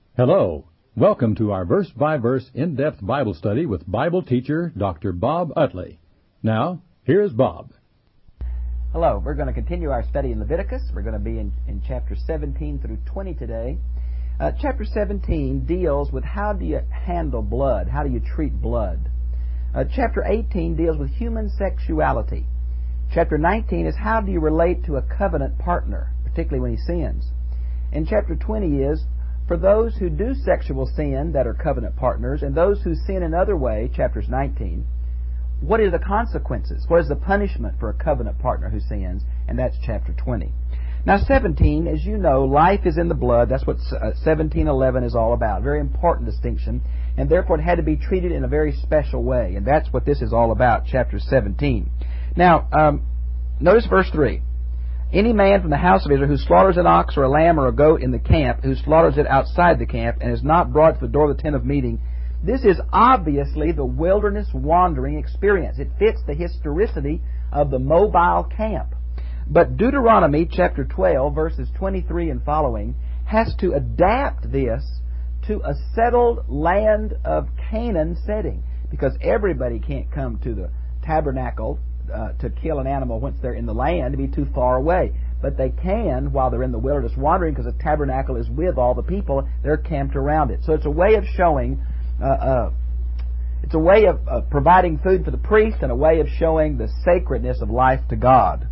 Hello. Welcome to our verse-by-verse in-depth Bible study with Bible teacher Dr. Bob Utley. Now, here's Bob. Hello. We're going to continue our study in Leviticus. We're going to be in chapter 17 through 20 today. Chapter 17 deals with how do you handle blood, how do you treat blood. Chapter 18 deals with human sexuality. Chapter 19 is how do you relate to a covenant partner, particularly when he sins. And chapter 20 is for those who do sexual sin that are covenant partners and those who sin another way, chapters 19, what are the consequences? What is the punishment for a covenant partner who sins? And that's chapter 20. Now 17, as you know, life is in the blood. That's what 17:11 is all about. Very important distinction. And therefore it had to be treated in a very special way. And that's what this is all about, chapter 17. Now, notice verse 3. Any man from the house of Israel who slaughters an ox or a lamb or a goat in the camp, who slaughters it outside the camp, and is not brought to the door of the tent of meeting, this is obviously the wilderness wandering experience. It fits the historicity of the mobile camp. But Deuteronomy chapter 12, verses 23 and following, has to adapt this to a settled land of Canaan setting, because everybody can't come to the tabernacle to kill an animal once they're in the land, to be too far away. But they can while they're in the wilderness wandering, because the tabernacle is with all the people. They're camped around it. So it's a way of showing, it's a way of providing food for the priest and a way of showing the sacredness of life to God.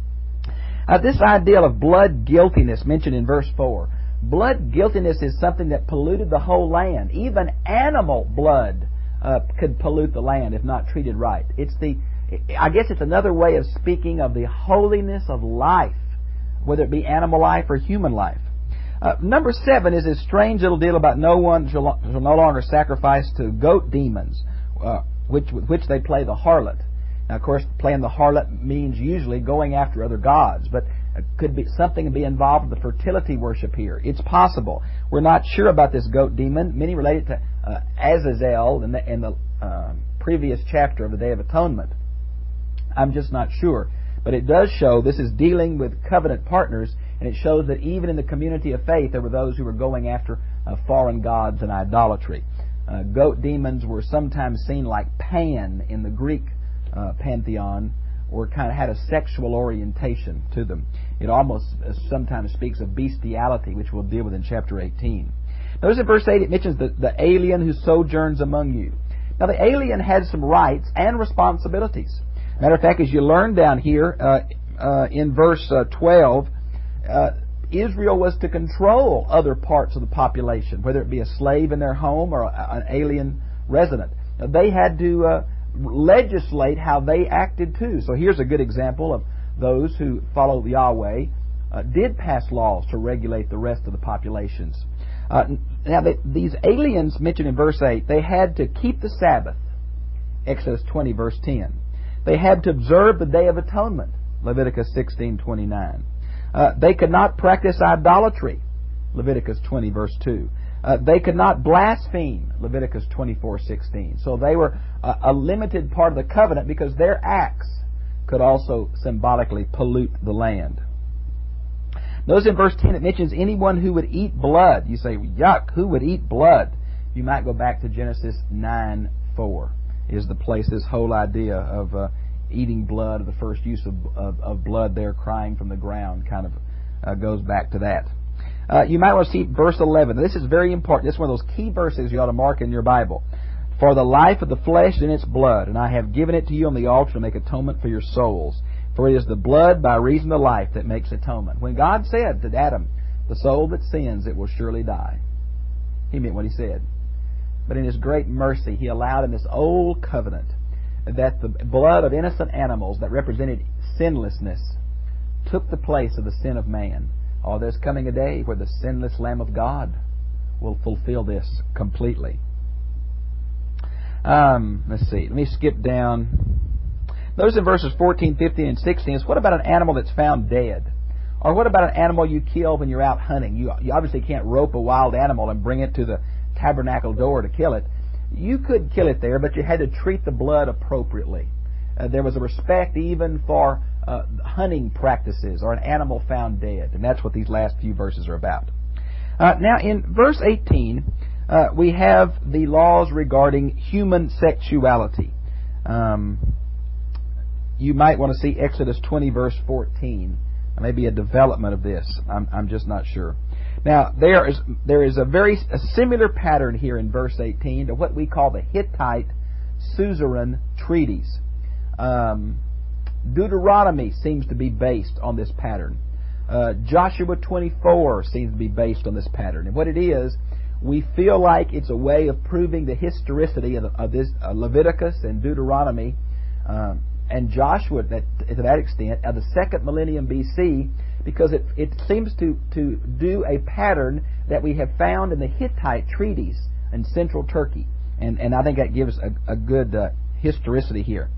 This idea of blood guiltiness mentioned in verse 4. Blood guiltiness is something that polluted the whole land. Even animal blood could pollute the land if not treated right. I guess it's another way of speaking of the holiness of life, whether it be animal life or human life. Number 7 is this strange little deal about no one shall no longer sacrifice to goat demons, which they play the harlot. Now, of course, playing the harlot means usually going after other gods, but it could be something be involved with the fertility worship here. It's possible. We're not sure about this goat demon. Many relate it to Azazel in the previous chapter of the Day of Atonement. I'm just not sure. But it does show this is dealing with covenant partners, and it shows that even in the community of faith there were those who were going after foreign gods and idolatry. Goat demons were sometimes seen like Pan in the Greek pantheon, or kind of had a sexual orientation to them. It almost sometimes speaks of bestiality, which we'll deal with in chapter 18. Notice in verse 8 it mentions the alien who sojourns among you. Now the alien had some rights and responsibilities. Matter of fact, as you learn down here in verse 12, Israel was to control other parts of the population, whether it be a slave in their home or an alien resident. Now, they had to legislate how they acted too. So here's a good example of those who follow Yahweh did pass laws to regulate the rest of the populations. Now, these aliens mentioned in verse 8, they had to keep the Sabbath, Exodus 20, verse 10. They had to observe the Day of Atonement, Leviticus 16:29. They could not practice idolatry, Leviticus 20, verse 2. They could not blaspheme, Leviticus 24:16. So they were a limited part of the covenant because their acts could also symbolically pollute the land. Notice in verse 10 it mentions anyone who would eat blood. You say, yuck, who would eat blood? You might go back to Genesis 9:4. Is the place this whole idea of eating blood, the first use of blood there, crying from the ground, kind of goes back to that. You might want to see verse 11. This is very important. This is one of those key verses you ought to mark in your Bible. For the life of the flesh in its blood, and I have given it to you on the altar to make atonement for your souls. For it is the blood by reason of life that makes atonement. When God said to Adam, the soul that sins, it will surely die, He meant what He said. But in His great mercy, He allowed in this old covenant that the blood of innocent animals that represented sinlessness took the place of the sin of man. Oh, there's coming a day where the sinless Lamb of God will fulfill this completely. Let's see. Let me skip down. Notice in verses 14, 15, and 16 is what about an animal that's found dead? Or what about an animal you kill when you're out hunting? You obviously can't rope a wild animal and bring it to the tabernacle door to kill it. You could kill it there, but you had to treat the blood appropriately. There was a respect even for hunting practices or an animal found dead, and that's what these last few verses are about. Now, in verse 18, we have the laws regarding human sexuality. You might want to see Exodus 20, verse 14. Maybe a development of this. I'm just not sure. Now, there is a similar pattern here in verse 18 to what we call the Hittite suzerain treaties. Deuteronomy seems to be based on this pattern. Joshua 24 seems to be based on this pattern. And what it is, we feel like it's a way of proving the historicity of this Leviticus and Deuteronomy and Joshua to that extent of the second millennium BC, because it seems to do a pattern that we have found in the Hittite treaties in central Turkey. And I think that gives a good historicity here.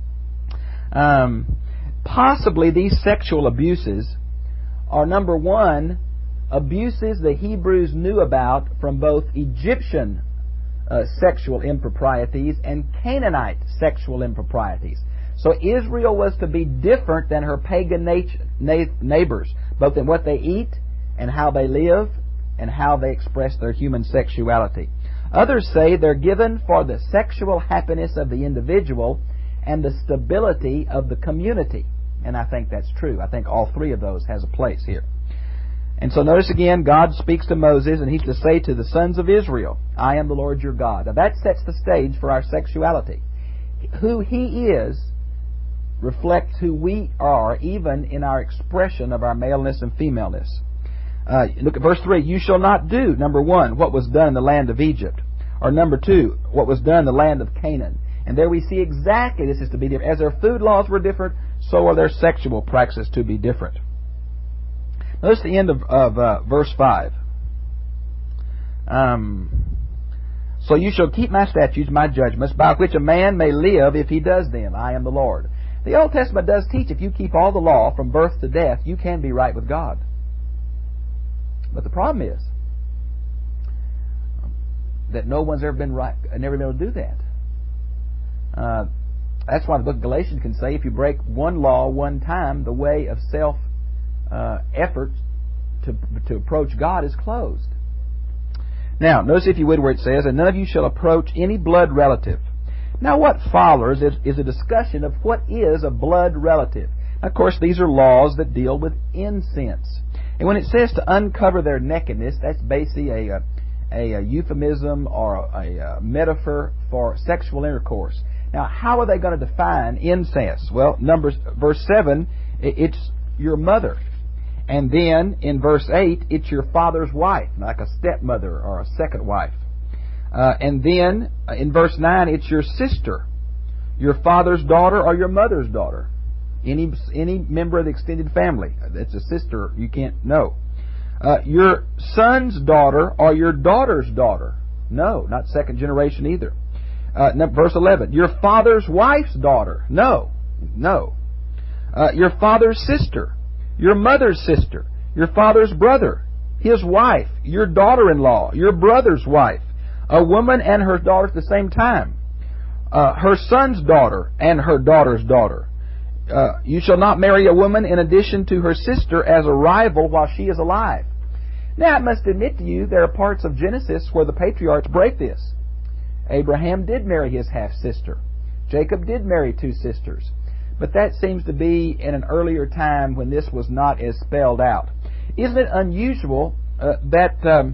Possibly these sexual abuses are, number one, abuses the Hebrews knew about from both Egyptian sexual improprieties and Canaanite sexual improprieties. So Israel was to be different than her pagan neighbors, both in what they eat and how they live and how they express their human sexuality. Others say they're given for the sexual happiness of the individual and the stability of the community. And I think that's true. I think all three of those has a place here. And so notice again, God speaks to Moses, and he's to say to the sons of Israel, I am the Lord your God. Now that sets the stage for our sexuality. Who he is reflects who we are, even in our expression of our maleness and femaleness. Look at verse 3. You shall not do, number 1, what was done in the land of Egypt. Or number 2, what was done in the land of Canaan. And there we see exactly this is to be different. As their food laws were different, so are their sexual practices to be different. Notice the end of verse 5. So you shall keep my statutes, my judgments, by which a man may live if he does them. I am the Lord. The Old Testament does teach if you keep all the law from birth to death, you can be right with God. But the problem is that no one's ever been right, never been able to do that. That's why the book of Galatians can say if you break one law one time, the way of self-effort to approach God is closed. Now, notice if you would where it says, and none of you shall approach any blood relative. Now what follows is a discussion of what is a blood relative. Now, of course, these are laws that deal with incense. And when it says to uncover their nakedness, that's basically a euphemism or a metaphor for sexual intercourse. Now, how are they going to define incest? Well, verse 7, it's your mother. And then in verse 8, it's your father's wife, like a stepmother or a second wife. And then in verse 9, it's your sister, your father's daughter or your mother's daughter. Any member of the extended family. That's a sister you can't know. Your son's daughter or your daughter's daughter. No, not second generation either. Verse 11, your father's wife's daughter. No. Your father's sister, your mother's sister, your father's brother, his wife, your daughter-in-law, your brother's wife, a woman and her daughter at the same time, her son's daughter and her daughter's daughter. You shall not marry a woman in addition to her sister as a rival while she is alive. Now, I must admit to you, there are parts of Genesis where the patriarchs break this. Abraham did marry his half-sister. Jacob did marry two sisters. But that seems to be in an earlier time when this was not as spelled out. Isn't it unusual that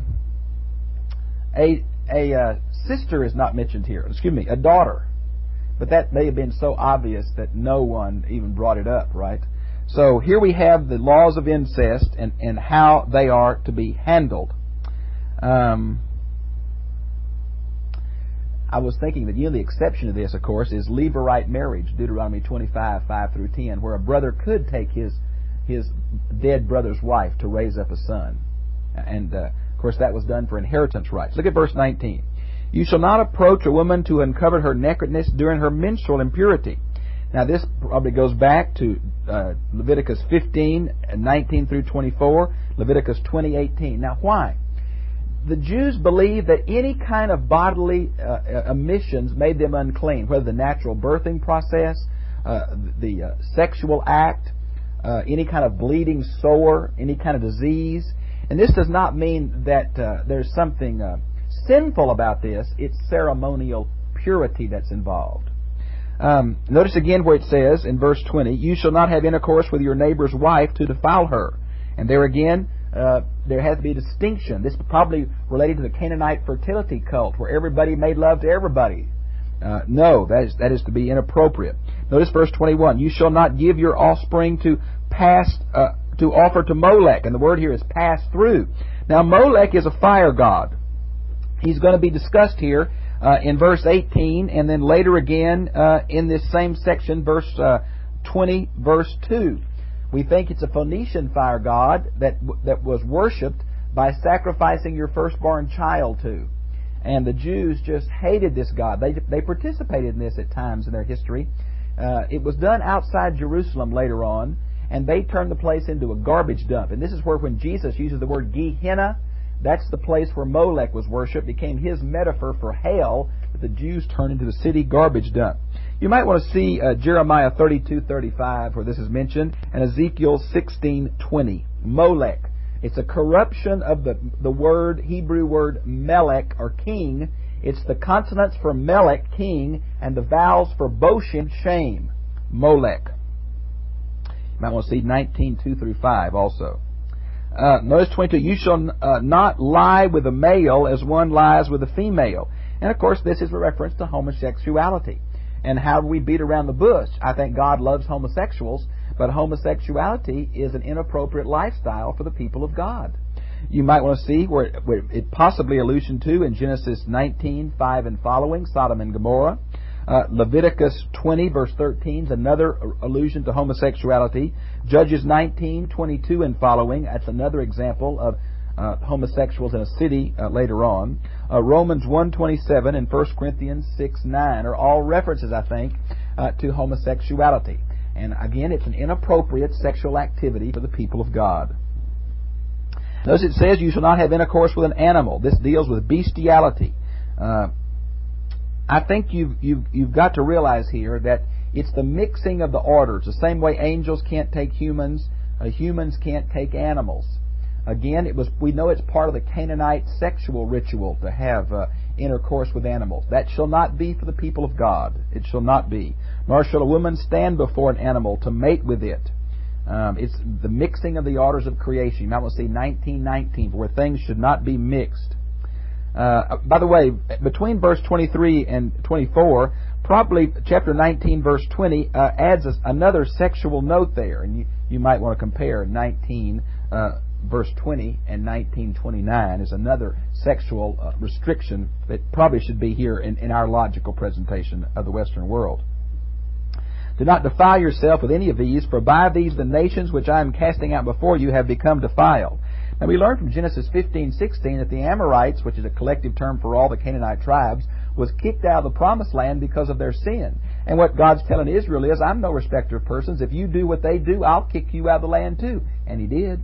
a sister is not mentioned here? Excuse me, a daughter. But that may have been so obvious that no one even brought it up, right? So here we have the laws of incest and how they are to be handled. I was thinking that the exception to this, of course, is levirate marriage, Deuteronomy 25, 5 through 10, where a brother could take his dead brother's wife to raise up a son. And, of course, that was done for inheritance rights. Look at verse 19. You shall not approach a woman to uncover her nakedness during her menstrual impurity. Now, this probably goes back to Leviticus 15, 19 through 24, Leviticus 20, 18. Now, why? The Jews believed that any kind of bodily emissions made them unclean, whether the natural birthing process, the sexual act, any kind of bleeding sore, any kind of disease. And this does not mean that there's something sinful about this. It's ceremonial purity that's involved. Notice again where it says in verse 20, "You shall not have intercourse with your neighbor's wife to defile her." And there again, there has to be a distinction. This is probably related to the Canaanite fertility cult where everybody made love to everybody. No, that is to be inappropriate. Notice verse 21, "You shall not give your offspring to offer to Molech." And the word here is pass through. Now Molech is a fire god. He's going to be discussed here in verse 18 and then later again in this same section, verse 20, verse 2. We think it's a Phoenician fire god that was worshipped by sacrificing your firstborn child to. And the Jews just hated this god. They participated in this at times in their history. It was done outside Jerusalem later on, and they turned the place into a garbage dump. And this is where when Jesus uses the word Gehenna, that's the place where Molech was worshipped. It became his metaphor for hell that the Jews turned into the city garbage dump. You might want to see Jeremiah 32:35 where this is mentioned, and Ezekiel 16:20. Molech. It's a corruption of the Hebrew word melech, or king. It's the consonants for melech, king, and the vowels for boshim, shame. Molech. You might want to see 19:2-5 also. Notice 22, "You shall not lie with a male as one lies with a female." And of course this is a reference to homosexuality. And how do we beat around the bush? I think God loves homosexuals, but homosexuality is an inappropriate lifestyle for the people of God. You might want to see where it possibly allusion to in Genesis 19:5 and following, Sodom and Gomorrah. Leviticus 20 verse 13 is another allusion to homosexuality. Judges 19:22 and following, that's another example of homosexuals in a city later on. Romans 1:27 and 1 Corinthians 6:9 are all references, I think, to homosexuality. And again, it's an inappropriate sexual activity for the people of God. Notice it says, "You shall not have intercourse with an animal." This deals with bestiality. I think you've got to realize here that it's the mixing of the orders. The same way angels can't take humans, humans can't take animals. Again, we know it's part of the Canaanite sexual ritual to have intercourse with animals. That shall not be for the people of God. It shall not be. "Nor shall a woman stand before an animal to mate with it." It's the mixing of the orders of creation. You might want to see 19:19, where things should not be mixed. By the way, between verse 23 and 24, probably chapter 19, verse 20 adds another sexual note there, and you might want to compare 19 verse 20 and 19:29 is another sexual restriction that probably should be here in our logical presentation of the Western world. "Do not defile yourself with any of these, for by these the nations which I am casting out before you have become defiled." Now we learn from Genesis 15:16 that the Amorites, which is a collective term for all the Canaanite tribes, was kicked out of the promised land because of their sin. And what God's telling Israel is, I'm no respecter of persons. If you do what they do, I'll kick you out of the land too. And He did.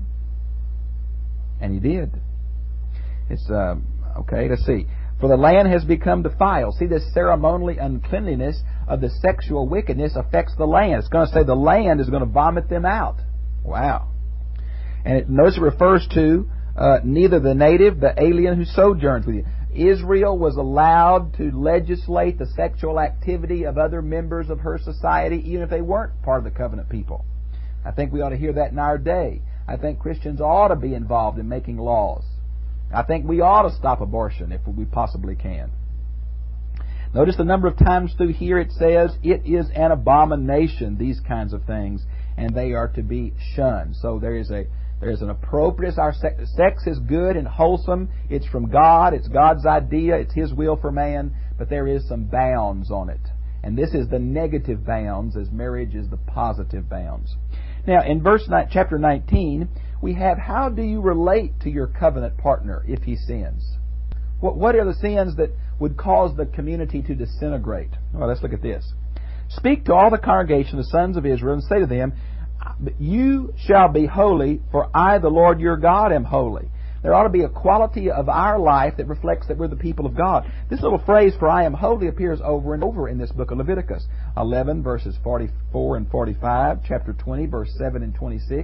And He did. It's, okay, let's see. "For the land has become defiled." See, this ceremonial uncleanliness of the sexual wickedness affects the land. It's going to say the land is going to vomit them out. Wow. And notice it refers to neither the native, the alien who sojourns with you. Israel was allowed to legislate the sexual activity of other members of her society, even if they weren't part of the covenant people. I think we ought to hear that in our day. I think Christians ought to be involved in making laws. I think we ought to stop abortion if we possibly can. Notice the number of times through here it says, it is an abomination, these kinds of things, and they are to be shunned. So there's an appropriate, our sex is good and wholesome. It's from God. It's God's idea. It's His will for man. But there is some bounds on it. And this is the negative bounds as marriage is the positive bounds. Now, in chapter 19, we have, how do you relate to your covenant partner if he sins? What are the sins that would cause the community to disintegrate? Well, let's look at this. "Speak to all the congregation, the sons of Israel, and say to them, you shall be holy, for I, the Lord your God, am holy." There ought to be a quality of our life that reflects that we're the people of God. This little phrase, "for I am holy," appears over and over in this book of Leviticus. 11 verses 44 and 45, chapter 20 verse 7 and 26.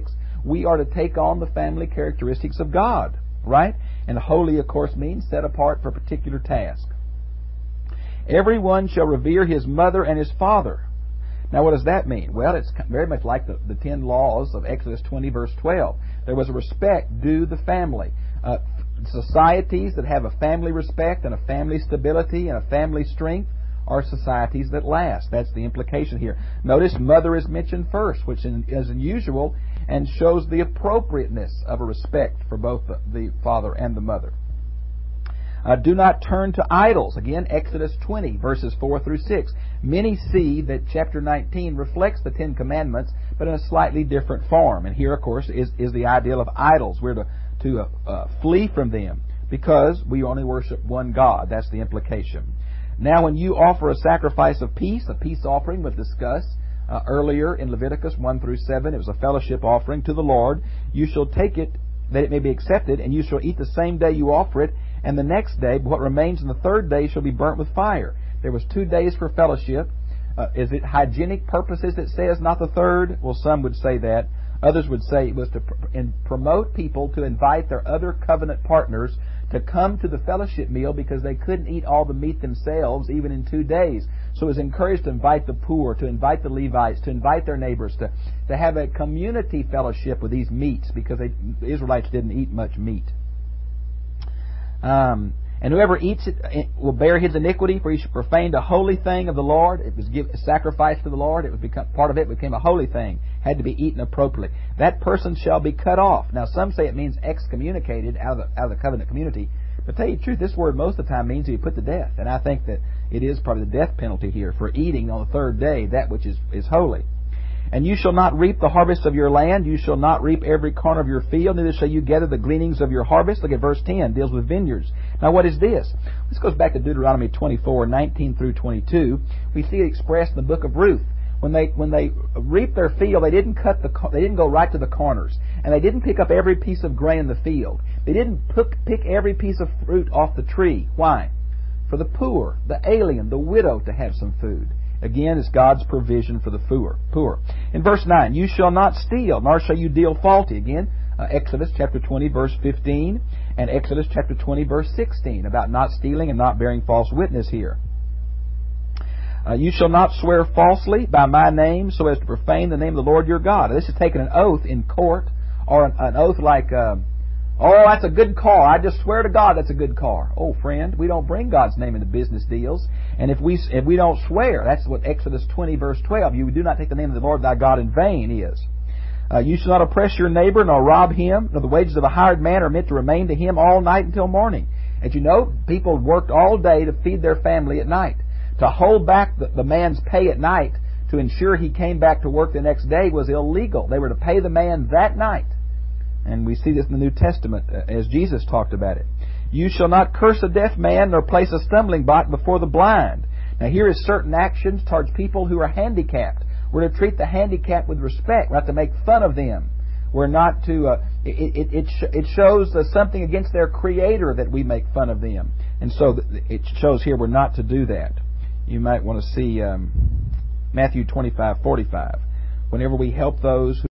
we are to take on the family characteristics of God, right? And holy, of course, means set apart for a particular task. Everyone shall revere his mother and his father. Now, what does that mean? Well, it's very much like the 10 laws of Exodus 20, verse 12. There was a respect due the family. Societies that have a family respect and a family stability and a family strength are societies that last. That's the implication here. Notice mother is mentioned first, which is unusual and shows the appropriateness of a respect for both the father and the mother. Do not turn to idols. Again, Exodus 20, verses 4 through 6. Many see that chapter 19 reflects the 10 Commandments, but in a slightly different form. And here, of course, is the ideal of idols. We're to flee from them because we only worship one God. That's the implication. Now, when you offer a sacrifice of peace, a peace offering was discussed earlier in Leviticus 1 through 7. It was a fellowship offering to the Lord. You shall take it that it may be accepted, and you shall eat the same day you offer it, and the next day, what remains on the third day shall be burnt with fire. There was 2 days for fellowship. Is it hygienic purposes that says not the third? Well, some would say that. Others would say it was to promote people to invite their other covenant partners to come to the fellowship meal because they couldn't eat all the meat themselves even in 2 days. So it was encouraged to invite the poor, to invite the Levites, to invite their neighbors, to have a community fellowship with these meats because the Israelites didn't eat much meat. And whoever eats it will bear his iniquity, for he profaned a holy thing of the Lord. It was sacrificed to the Lord. It was part of it became a holy thing. Had to be eaten appropriately. That person shall be cut off. Now, some say it means excommunicated out of the covenant community. But to tell you the truth, this word most of the time means to be put to death. And I think that it is probably the death penalty here for eating on the third day that which is holy. And you shall not reap the harvest of your land. You shall not reap every corner of your field. Neither shall you gather the gleanings of your harvest. Look at verse 10. Deals with vineyards. Now, what is this? This goes back to Deuteronomy 24, 19 through 22. We see it expressed in the book of Ruth. When they reaped their field, they didn't go right to the corners, and they didn't pick up every piece of grain in the field. They didn't pick every piece of fruit off the tree. Why? For the poor, the alien, the widow to have some food. Again, it's God's provision for the poor. In verse 9, you shall not steal, nor shall you deal faulty. Again, Exodus chapter 20, verse 15, and Exodus chapter 20, verse 16, about not stealing and not bearing false witness here. You shall not swear falsely by my name so as to profane the name of the Lord your God. This is taking an oath in court, or an oath like, oh, that's a good car. I just swear to God that's a good car. Oh, friend, we don't bring God's name into business deals. And if we don't swear, that's what Exodus 20, verse 12, you do not take the name of the Lord thy God in vain is. You shall not oppress your neighbor, nor rob him, nor the wages of a hired man are meant to remain to him all night until morning. As you know, people worked all day to feed their family at night. To hold back the man's pay at night to ensure he came back to work the next day was illegal. They were to pay the man that night. And we see this in the New Testament as Jesus talked about it. You shall not curse a deaf man nor place a stumbling block before the blind. Now here is certain actions towards people who are handicapped. We're to treat the handicapped with respect. We're not to make fun of them. We're not to. It shows something against their Creator that we make fun of them. And so it shows here we're not to do that. You might want to see Matthew 25:45. Whenever we help those who